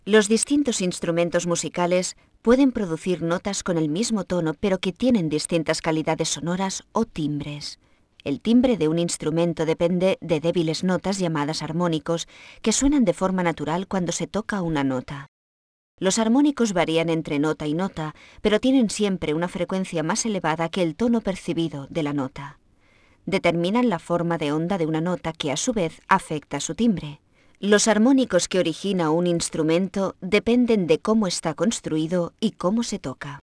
Los distintos instrumentos musicales pueden producir notas con el mismo tono, pero que tienen distintas calidades sonoras o timbres. El timbre de un instrumento depende de débiles notas llamadas armónicos, que suenan de forma natural cuando se toca una nota. Los armónicos varían entre nota y nota, pero tienen siempre una frecuencia más elevada que el tono percibido de la nota. Determinan la forma de onda de una nota que a su vez afecta su timbre. Los armónicos que origina un instrumento dependen de cómo está construido y cómo se toca.